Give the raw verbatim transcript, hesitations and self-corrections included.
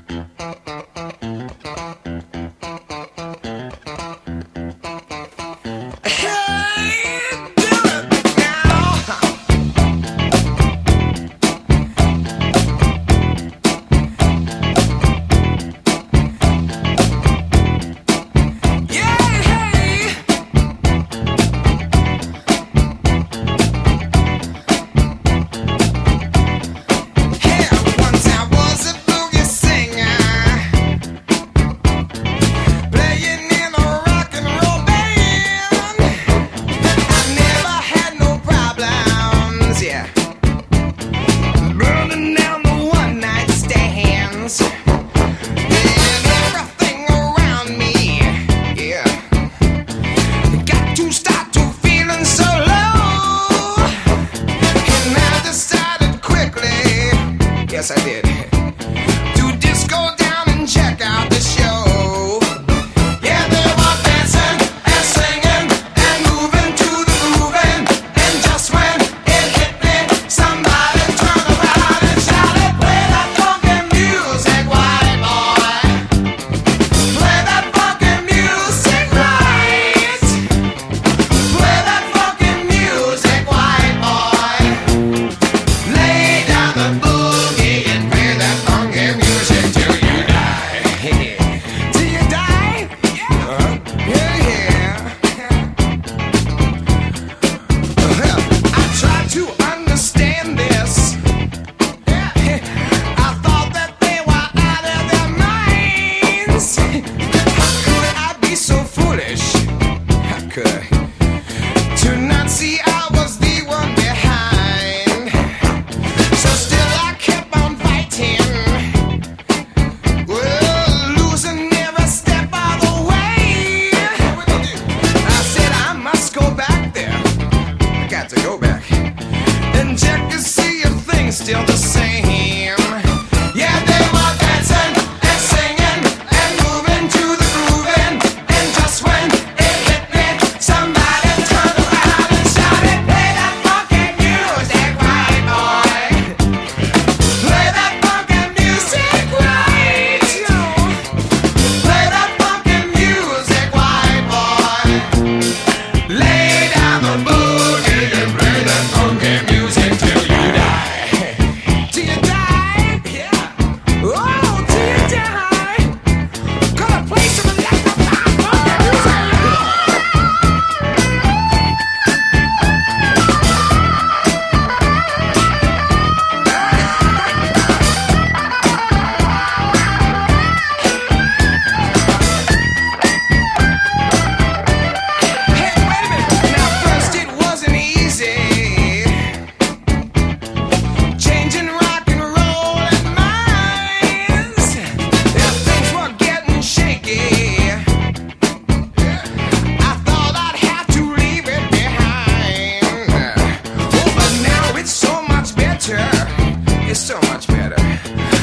Yes, I did. To just go down and check out the show. Yeah, they were dancing and singing and moving to the grooving. And just when it hit me, somebody turned around and shouted, "Play that funky music, white boy. Play that funky music right. Play that funky music, white boy. Lay down the boogie and play that funky music till you die." Till you die? Uh-huh. Yeah, yeah. I tried to understand this. I thought that they were out of their minds. How could I be so foolish? How could I? To not see I was the one behind. So still I kept on fighting. Well, losing every step of the way. I said I must go back there. I got to go back and check to see if things still the same. Yeah, they were dancing and singing and moving to the grooving. And just when it hit me, somebody turned around and shouted, "Play that funky music, white boy. Play that funky music right. Play that funky music, white boy. Lay down the boogie and play that funky music till you die." Till you die? Yeah. Oh, till you die. Gonna play some electrified funky music. Hey, wait a minute. Now, first it wasn't easy. Changing rock and roll and minds. Yeah, things were getting shaky. I thought I'd have to leave it behind. Oh, but now it's so much better. It's so much better.